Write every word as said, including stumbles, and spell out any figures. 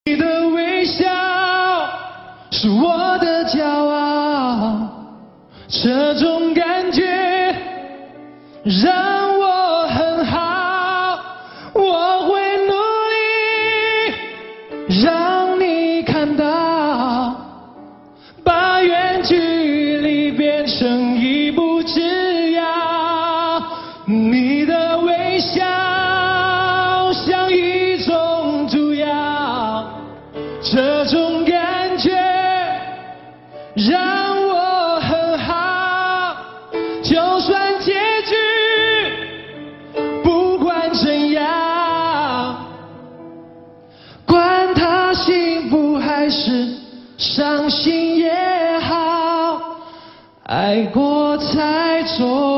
你的微笑是我的骄傲，这种感觉让我很好，我会努力让你看到，把远距离变成一步之遥。你的微笑像一种毒药，这种感觉让我很好，就算结局不管怎样，管他幸福还是伤心也好，爱过才重